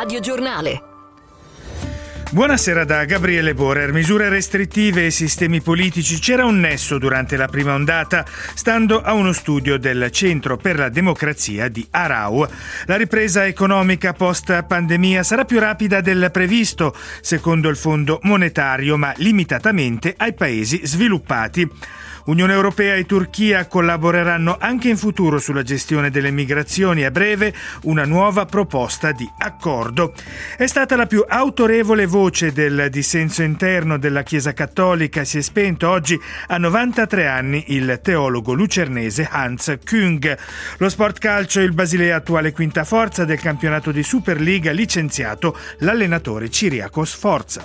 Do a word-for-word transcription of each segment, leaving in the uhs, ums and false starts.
radiogiornale. Buonasera da Gabriele Borer. Misure restrittive e sistemi politici. C'era un nesso durante la prima ondata, stando a uno studio del Centro per la Democrazia di Aarau. La ripresa economica post-pandemia sarà più rapida del previsto, secondo il Fondo Monetario, ma limitatamente ai paesi sviluppati. Unione Europea e Turchia collaboreranno anche in futuro sulla gestione delle migrazioni. A breve una nuova proposta di accordo. È stata la più autorevole voce del dissenso interno della Chiesa Cattolica. Si è spento oggi a novantatré anni il teologo lucernese Hans Küng. Lo sport calcio, il Basilea, attuale quinta forza del campionato di Superliga, licenziato l'allenatore Ciriakos Forza.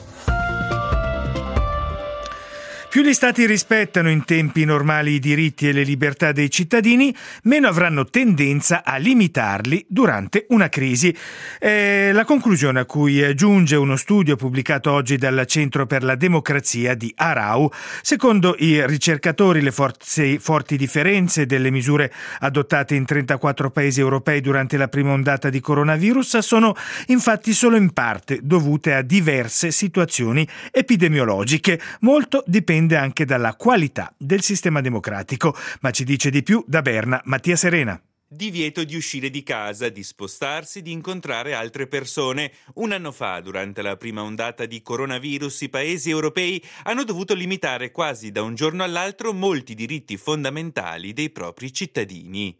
Più gli Stati rispettano in tempi normali i diritti e le libertà dei cittadini, meno avranno tendenza a limitarli durante una crisi. È la conclusione a cui giunge uno studio pubblicato oggi dal Centro per la Democrazia di Aarau. Secondo i ricercatori, le forze, forti differenze delle misure adottate in trentaquattro paesi europei durante la prima ondata di coronavirus sono infatti solo in parte dovute a diverse situazioni epidemiologiche. Molto dipende anche dalla qualità del sistema democratico, ma ci dice di più da Berna Mattia Serena. Divieto di uscire di casa, di spostarsi, di incontrare altre persone. Un anno fa, durante la prima ondata di coronavirus, i paesi europei hanno dovuto limitare quasi da un giorno all'altro molti diritti fondamentali dei propri cittadini.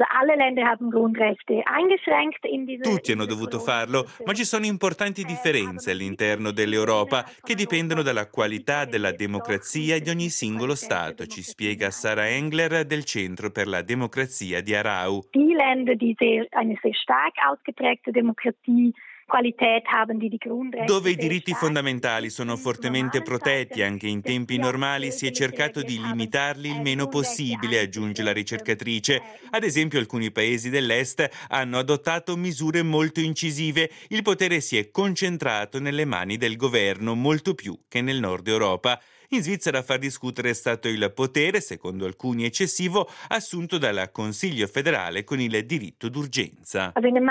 Tutti hanno dovuto farlo, ma ci sono importanti differenze all'interno dell'Europa che dipendono dalla qualità della democrazia di ogni singolo Stato, ci spiega Sarah Engler del Centro per la Democrazia di Aarau. Länder, die sehr, eine sehr stark ausgeprägte Demokratie Dove i diritti fondamentali sono fortemente protetti anche in tempi normali, si è cercato di limitarli il meno possibile, aggiunge la ricercatrice. Ad esempio, alcuni paesi dell'Est hanno adottato misure molto incisive. Il potere si è concentrato nelle mani del governo, molto più che nel nord Europa. In Svizzera a far discutere è stato il potere, secondo alcuni eccessivo, assunto dal Consiglio federale con il diritto d'urgenza.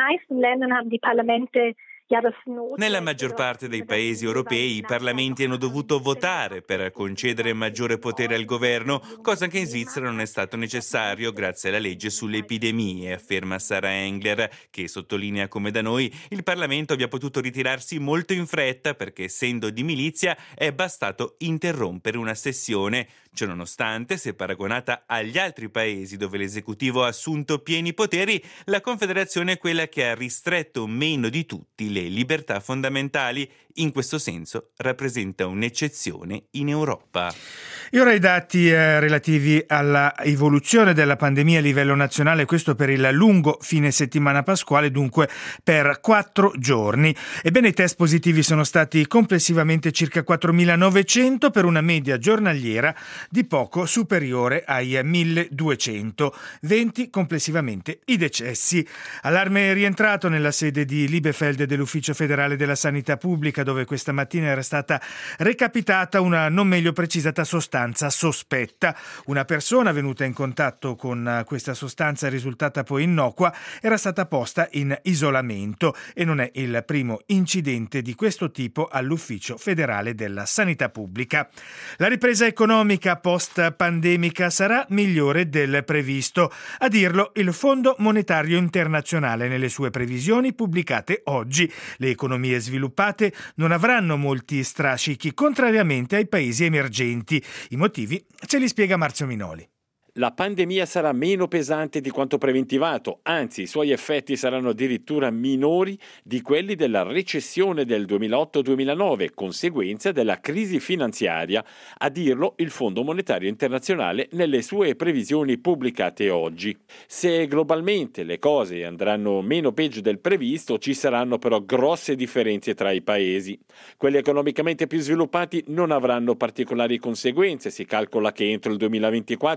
Nella maggior parte dei paesi europei i parlamenti hanno dovuto votare per concedere maggiore potere al governo, cosa che in Svizzera non è stato necessario grazie alla legge sulle epidemie, afferma Sarah Engler, che sottolinea come da noi il Parlamento abbia potuto ritirarsi molto in fretta perché, essendo di milizia, è bastato interrompere una sessione. Ciononostante, se paragonata agli altri paesi dove l'esecutivo ha assunto pieni poteri, la Confederazione è quella che ha ristretto meno di tutti le libertà fondamentali. In questo senso rappresenta un'eccezione in Europa. E ora i dati eh, relativi alla evoluzione della pandemia a livello nazionale, questo per il lungo fine settimana pasquale, dunque per quattro giorni. Ebbene, i test positivi sono stati complessivamente circa quattromilanovecento per una media giornaliera di poco superiore ai milleduecento, venti complessivamente i decessi. Allarme è rientrato nella sede di Liebefeld dell'Ufficio Federale della Sanità Pubblica, dove questa mattina era stata recapitata una non meglio precisata sostanza sospetta. Una persona venuta in contatto con questa sostanza, risultata poi innocua, era stata posta in isolamento e non è il primo incidente di questo tipo all'Ufficio Federale della Sanità Pubblica. La ripresa economica post-pandemica sarà migliore del previsto. A dirlo il Fondo Monetario Internazionale nelle sue previsioni pubblicate oggi. Le economie sviluppate non avranno molti strascichi, contrariamente ai paesi emergenti. I motivi ce li spiega Marzio Minoli. La pandemia sarà meno pesante di quanto preventivato, anzi i suoi effetti saranno addirittura minori di quelli della recessione del duemilaotto duemilanove, conseguenza della crisi finanziaria, a dirlo il Fondo Monetario Internazionale nelle sue previsioni pubblicate oggi. Se globalmente le cose andranno meno peggio del previsto, ci saranno però grosse differenze tra i paesi. Quelli economicamente più sviluppati non avranno particolari conseguenze. Si calcola che entro il duemilaventiquattro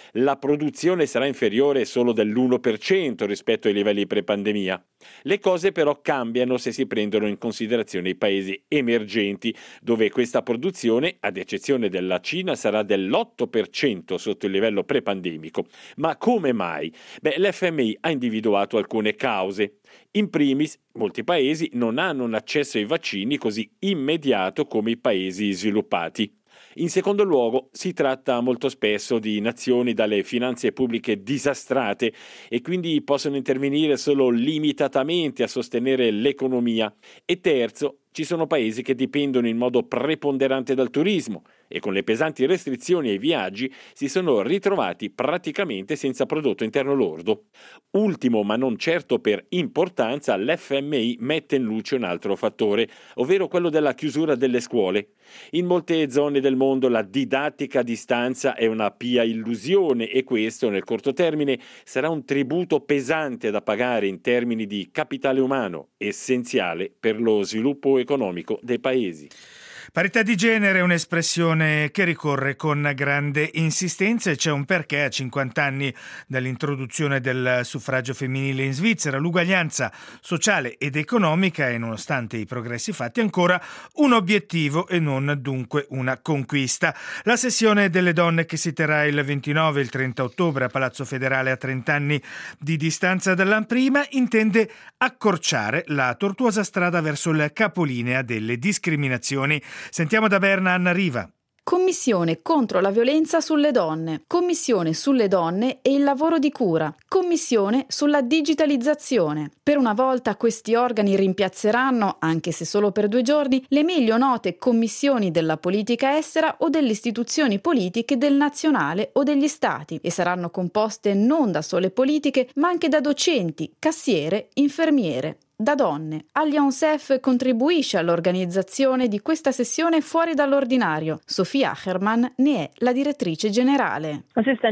La produzione sarà inferiore solo dell'uno per cento rispetto ai livelli pre-pandemia. Le cose però cambiano se si prendono in considerazione i paesi emergenti, dove questa produzione, ad eccezione della Cina, sarà dell'otto per cento sotto il livello pre-pandemico. Ma come mai? Beh, l'F M I ha individuato alcune cause. In primis, molti paesi non hanno un accesso ai vaccini così immediato come i paesi sviluppati. In secondo luogo, si tratta molto spesso di nazioni dalle finanze pubbliche disastrate e quindi possono intervenire solo limitatamente a sostenere l'economia. E terzo, ci sono paesi che dipendono in modo preponderante dal turismo e con le pesanti restrizioni ai viaggi si sono ritrovati praticamente senza prodotto interno lordo. Ultimo, ma non certo per importanza, l'F M I mette in luce un altro fattore, ovvero quello della chiusura delle scuole. In molte zone del mondo la didattica a distanza è una pia illusione e questo nel corto termine sarà un tributo pesante da pagare in termini di capitale umano, essenziale per lo sviluppo economico dei paesi. Parità di genere è un'espressione che ricorre con grande insistenza e c'è un perché. A cinquanta anni dall'introduzione del suffragio femminile in Svizzera, l'uguaglianza sociale ed economica è, nonostante i progressi fatti, ancora un obiettivo e non dunque una conquista. La sessione delle donne che si terrà il ventinove e il trenta ottobre a Palazzo Federale, a trenta anni di distanza dalla prima, intende accorciare la tortuosa strada verso il capolinea delle discriminazioni. Sentiamo da Berna Anna Riva. Commissione contro la violenza sulle donne, Commissione sulle donne e il lavoro di cura, Commissione sulla digitalizzazione. Per una volta questi organi rimpiazzeranno, anche se solo per due giorni, le meglio note commissioni della politica estera o delle istituzioni politiche del nazionale o degli stati e saranno composte non da sole politiche ma anche da docenti, cassiere, infermiere. Da donne. Allianz F contribuisce all'organizzazione di questa sessione fuori dall'ordinario. Sophie Achermann ne è la direttrice generale.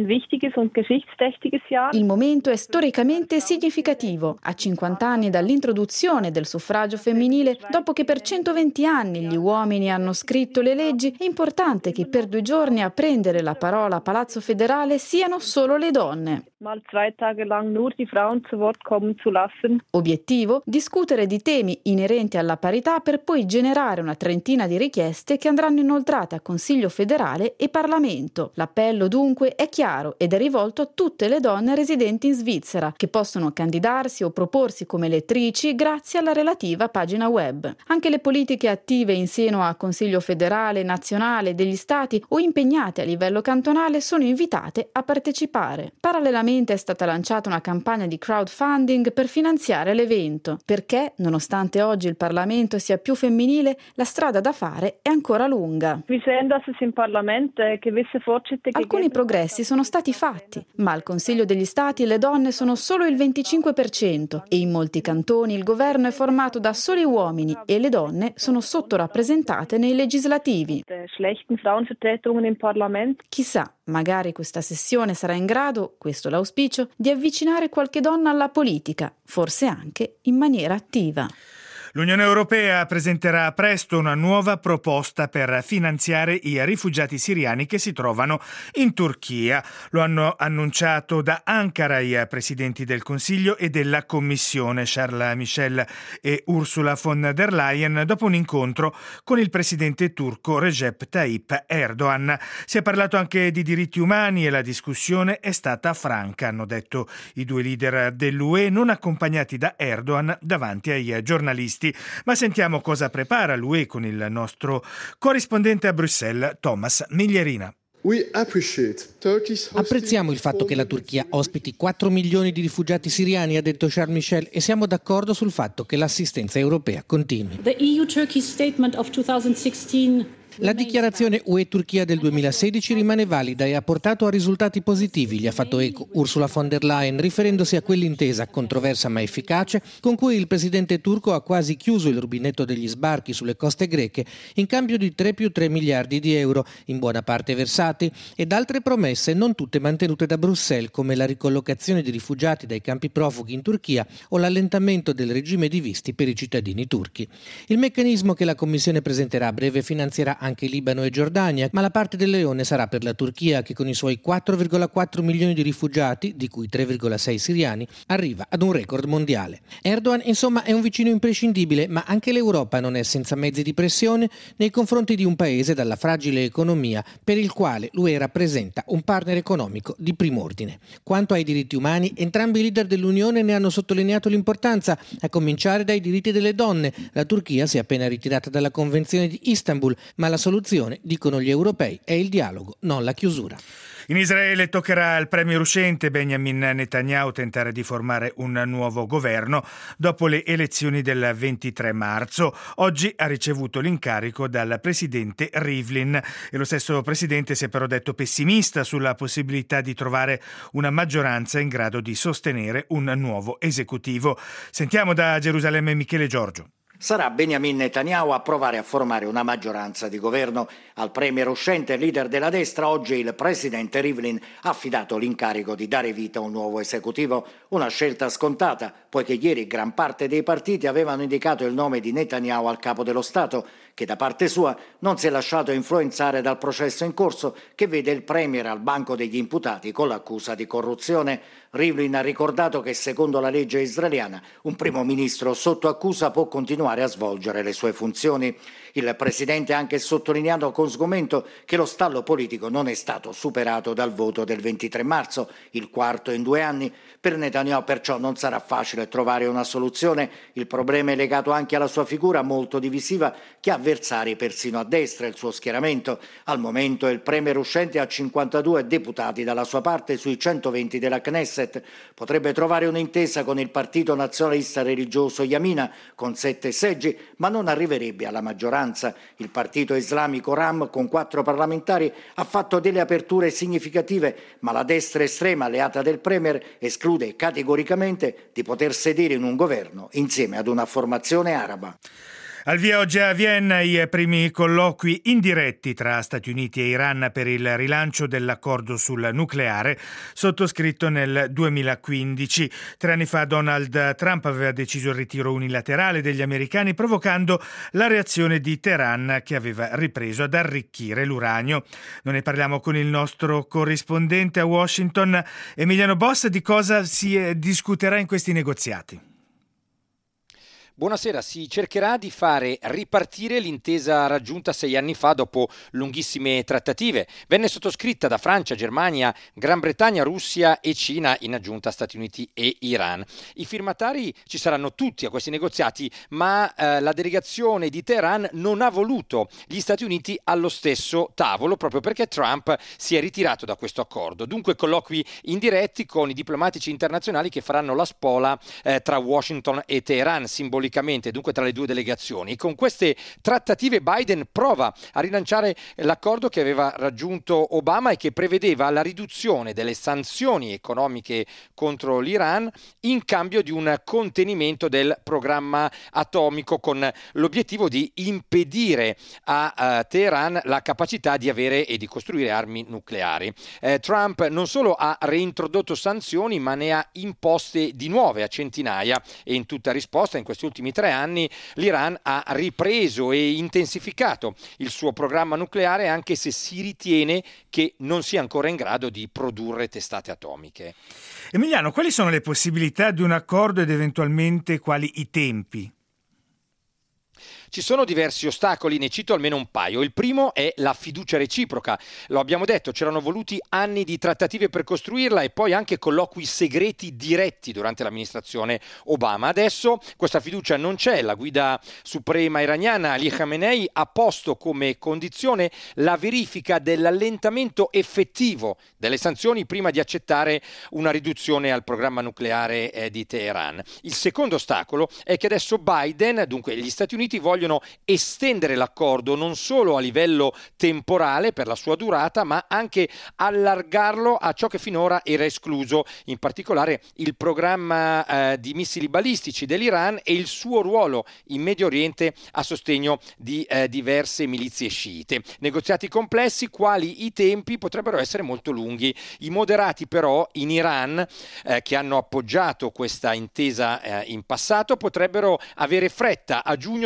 Il momento è storicamente significativo. A cinquanta anni dall'introduzione del suffragio femminile, dopo che per centoventi anni gli uomini hanno scritto le leggi, è importante che per due giorni a prendere la parola a Palazzo Federale siano solo le donne. Obiettivo? Discutere di temi inerenti alla parità per poi generare una trentina di richieste che andranno inoltrate a Consiglio federale e Parlamento. L'appello dunque è chiaro ed è rivolto a tutte le donne residenti in Svizzera che possono candidarsi o proporsi come elettrici grazie alla relativa pagina web. Anche le politiche attive in seno a Consiglio federale, nazionale, degli stati o impegnate a livello cantonale sono invitate a partecipare. Parallelamente è stata lanciata una campagna di crowdfunding per finanziare l'evento. Perché, nonostante oggi il Parlamento sia più femminile, la strada da fare è ancora lunga. Alcuni progressi sono stati fatti, ma al Consiglio degli Stati le donne sono solo il venticinque per cento e in molti cantoni il governo è formato da soli uomini e le donne sono sottorappresentate nei legislativi. Chissà, magari questa sessione sarà in grado, questo l'auspicio, di avvicinare qualche donna alla politica, forse anche in maniera attiva. L'Unione Europea presenterà presto una nuova proposta per finanziare i rifugiati siriani che si trovano in Turchia. Lo hanno annunciato da Ankara i presidenti del Consiglio e della Commissione, Charles Michel e Ursula von der Leyen, dopo un incontro con il presidente turco Recep Tayyip Erdogan. Si è parlato anche di diritti umani e la discussione è stata franca, hanno detto i due leader dell'U E, non accompagnati da Erdogan davanti ai giornalisti. Ma sentiamo cosa prepara l'U E con il nostro corrispondente a Bruxelles, Thomas Miglierina. Apprezziamo il fatto che la Turchia ospiti quattro milioni di rifugiati siriani, ha detto Charles Michel, e siamo d'accordo sul fatto che l'assistenza europea continui. The E U-Turkey Statement of duemilasedici La dichiarazione U E-Turchia del duemilasedici rimane valida e ha portato a risultati positivi, gli ha fatto eco Ursula von der Leyen, riferendosi a quell'intesa, controversa ma efficace, con cui il presidente turco ha quasi chiuso il rubinetto degli sbarchi sulle coste greche in cambio di tre più tre miliardi di euro, in buona parte versati, ed altre promesse non tutte mantenute da Bruxelles, come la ricollocazione di rifugiati dai campi profughi in Turchia o l'allentamento del regime di visti per i cittadini turchi. Il meccanismo che la Commissione presenterà a breve finanzierà anche Libano e Giordania, ma la parte del leone sarà per la Turchia, che con i suoi quattro virgola quattro milioni di rifugiati, di cui tre virgola sei siriani, arriva ad un record mondiale. Erdogan, insomma, è un vicino imprescindibile, ma anche l'Europa non è senza mezzi di pressione nei confronti di un paese dalla fragile economia per il quale l'U E rappresenta un partner economico di prim'ordine. Quanto ai diritti umani, entrambi i leader dell'Unione ne hanno sottolineato l'importanza, a cominciare dai diritti delle donne. La Turchia si è appena ritirata dalla Convenzione di Istanbul, ma la soluzione, dicono gli europei, è il dialogo, non la chiusura. In Israele toccherà al premier uscente Benjamin Netanyahu tentare di formare un nuovo governo dopo le elezioni del ventitré marzo. Oggi ha ricevuto l'incarico dal presidente Rivlin e lo stesso presidente si è però detto pessimista sulla possibilità di trovare una maggioranza in grado di sostenere un nuovo esecutivo. Sentiamo da Gerusalemme Michele Giorgio. Sarà Benjamin Netanyahu a provare a formare una maggioranza di governo. Al premier uscente, leader della destra, oggi il presidente Rivlin ha affidato l'incarico di dare vita a un nuovo esecutivo, una scelta scontata, poiché ieri gran parte dei partiti avevano indicato il nome di Netanyahu al capo dello Stato, che da parte sua non si è lasciato influenzare dal processo in corso che vede il premier al banco degli imputati con l'accusa di corruzione. Rivlin ha ricordato che secondo la legge israeliana un primo ministro sotto accusa può continuare a svolgere le sue funzioni. Il presidente ha anche sottolineato con sgomento che lo stallo politico non è stato superato dal voto del ventitré marzo, il quarto in due anni. Per Netanyahu perciò non sarà facile trovare una soluzione. Il problema è legato anche alla sua figura molto divisiva, che ha avversari persino a destra, il suo schieramento. Al momento il premier uscente ha cinquantadue deputati dalla sua parte sui centoventi della Knesset. Potrebbe trovare un'intesa con il partito nazionalista religioso Yamina con sette seggi, ma non arriverebbe alla maggioranza. Il partito islamico Ram, con quattro parlamentari, ha fatto delle aperture significative, ma la destra estrema alleata del premier esclude categoricamente di poter sedere in un governo insieme ad una formazione araba. Al via oggi a Vienna i primi colloqui indiretti tra Stati Uniti e Iran per il rilancio dell'accordo sul nucleare sottoscritto nel duemilaquindici. Tre anni fa Donald Trump aveva deciso il ritiro unilaterale degli americani, provocando la reazione di Teheran, che aveva ripreso ad arricchire l'uranio. Noi ne parliamo con il nostro corrispondente a Washington, Emiliano Boss. Di cosa si discuterà in questi negoziati? Buonasera, si cercherà di fare ripartire l'intesa raggiunta sei anni fa dopo lunghissime trattative. Venne sottoscritta da Francia, Germania, Gran Bretagna, Russia e Cina, in aggiunta a Stati Uniti e Iran. I firmatari ci saranno tutti a questi negoziati, ma eh, la delegazione di Teheran non ha voluto gli Stati Uniti allo stesso tavolo, proprio perché Trump si è ritirato da questo accordo. Dunque colloqui indiretti con i diplomatici internazionali che faranno la spola eh, tra Washington e Teheran, simbolicamente, dunque tra le due delegazioni. Con queste trattative Biden prova a rilanciare l'accordo che aveva raggiunto Obama e che prevedeva la riduzione delle sanzioni economiche contro l'Iran in cambio di un contenimento del programma atomico, con l'obiettivo di impedire a uh, Teheran la capacità di avere e di costruire armi nucleari. Eh, Trump non solo ha reintrodotto sanzioni, ma ne ha imposte di nuove a centinaia, e in tutta risposta in questi ultimi tre anni l'Iran ha ripreso e intensificato il suo programma nucleare, anche se si ritiene che non sia ancora in grado di produrre testate atomiche. Emiliano, quali sono le possibilità di un accordo ed eventualmente quali i tempi? Ci sono diversi ostacoli, ne cito almeno un paio. Il primo è la fiducia reciproca. Lo abbiamo detto, c'erano voluti anni di trattative per costruirla e poi anche colloqui segreti diretti durante l'amministrazione Obama. Adesso questa fiducia non c'è. La guida suprema iraniana Ali Khamenei ha posto come condizione la verifica dell'allentamento effettivo delle sanzioni prima di accettare una riduzione al programma nucleare eh, di Teheran. Il secondo ostacolo è che adesso Biden, dunque gli Stati Uniti, vogliono estendere l'accordo non solo a livello temporale per la sua durata, ma anche allargarlo a ciò che finora era escluso, in particolare il programma eh, di missili balistici dell'Iran e il suo ruolo in Medio Oriente a sostegno di eh, diverse milizie sciite. Negoziati complessi, quali i tempi potrebbero essere molto lunghi. I moderati però in Iran, eh, che hanno appoggiato questa intesa eh, in passato, potrebbero avere fretta. A giugno si tengono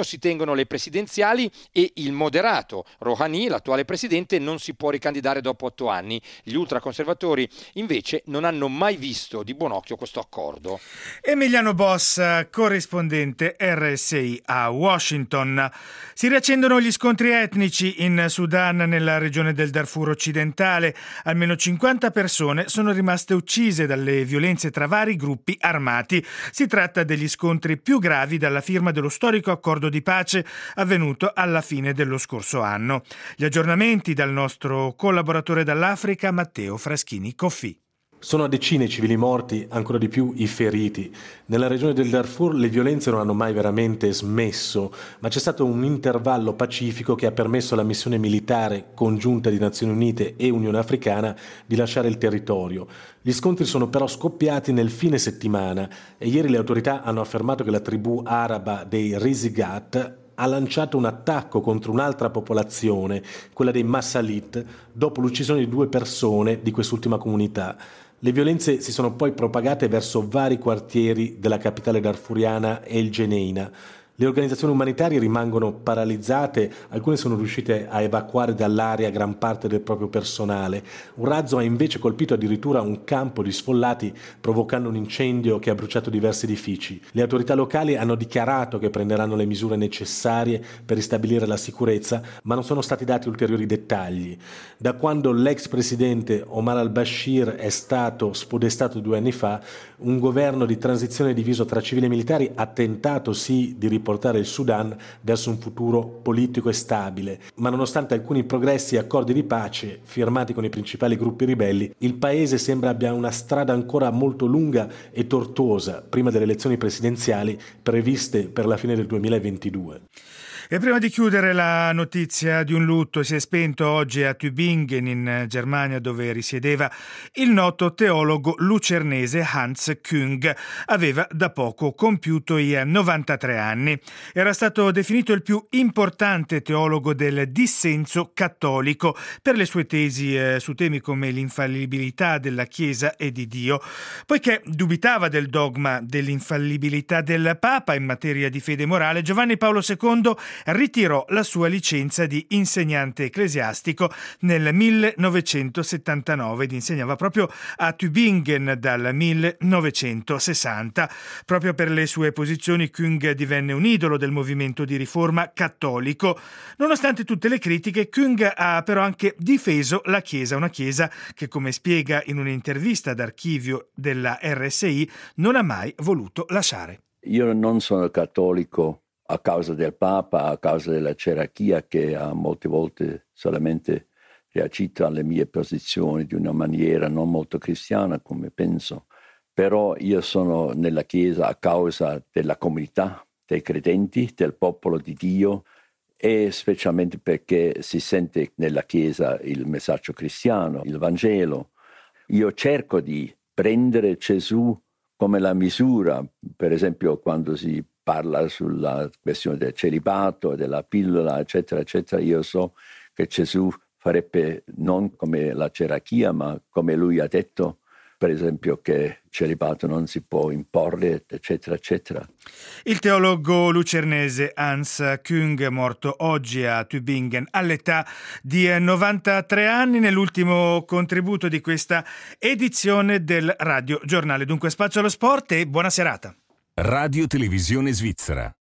vincono le presidenziali e il moderato Rouhani, l'attuale presidente, non si può ricandidare dopo otto anni. Gli ultraconservatori invece non hanno mai visto di buon occhio questo accordo. Emiliano Bossa, corrispondente R S I a Washington. Si riaccendono gli scontri etnici in Sudan, nella regione del Darfur occidentale. Almeno cinquanta persone sono rimaste uccise dalle violenze tra vari gruppi armati. Si tratta degli scontri più gravi dalla firma dello storico accordo di pace avvenuto alla fine dello scorso anno. Gli aggiornamenti dal nostro collaboratore dall'Africa, Matteo Fraschini Coffi. Sono a decine i civili morti, ancora di più i feriti. Nella regione del Darfur le violenze non hanno mai veramente smesso, ma c'è stato un intervallo pacifico che ha permesso alla missione militare congiunta di Nazioni Unite e Unione Africana di lasciare il territorio. Gli scontri sono però scoppiati nel fine settimana e ieri le autorità hanno affermato che la tribù araba dei Rizigat ha lanciato un attacco contro un'altra popolazione, quella dei Massalit, dopo l'uccisione di due persone di quest'ultima comunità. Le violenze si sono poi propagate verso vari quartieri della capitale darfuriana El Geneina. Le organizzazioni umanitarie rimangono paralizzate, alcune sono riuscite a evacuare dall'area gran parte del proprio personale. Un razzo ha invece colpito addirittura un campo di sfollati, provocando un incendio che ha bruciato diversi edifici. Le autorità locali hanno dichiarato che prenderanno le misure necessarie per ristabilire la sicurezza, ma non sono stati dati ulteriori dettagli. Da quando l'ex presidente Omar al-Bashir è stato spodestato due anni fa, un governo di transizione diviso tra civili e militari ha tentato sì di riportare il Sudan verso un futuro politico e stabile, ma nonostante alcuni progressi e accordi di pace firmati con i principali gruppi ribelli, il paese sembra abbia una strada ancora molto lunga e tortuosa prima delle elezioni presidenziali previste per la fine del duemilaventidue. E prima di chiudere, la notizia di un lutto: si è spento oggi a Tübingen, in Germania, dove risiedeva il noto teologo lucernese Hans Küng. Aveva da poco compiuto i novantatré anni. Era stato definito il più importante teologo del dissenso cattolico per le sue tesi eh, su temi come l'infallibilità della Chiesa e di Dio. Poiché dubitava del dogma dell'infallibilità del Papa in materia di fede morale, Giovanni Paolo secondo ritirò la sua licenza di insegnante ecclesiastico nel millenovecentosettantanove ed insegnava proprio a Tübingen dal millenovecentosessanta. Proprio per le sue posizioni Küng divenne un idolo del movimento di riforma cattolico. Nonostante tutte le critiche, Küng ha però anche difeso la Chiesa, una Chiesa che, come spiega in un'intervista d'archivio della R S I, non ha mai voluto lasciare. Io non sono cattolico a causa del Papa, a causa della gerarchia che ha molte volte solamente reagito alle mie posizioni di una maniera non molto cristiana, come penso. Però io sono nella Chiesa a causa della comunità, dei credenti, del popolo di Dio, e specialmente perché si sente nella Chiesa il messaggio cristiano, il Vangelo. Io cerco di prendere Gesù come la misura, per esempio quando si parla sulla questione del celibato, della pillola, eccetera, eccetera. Io so che Gesù farebbe non come la gerarchia, ma come lui ha detto, per esempio che il celibato non si può imporre, eccetera, eccetera. Il teologo lucernese Hans Küng, morto oggi a Tübingen all'età di novantatré anni, nell'ultimo contributo di questa edizione del Radio Giornale. Dunque spazio allo sport e buona serata. Radio Televisione Svizzera.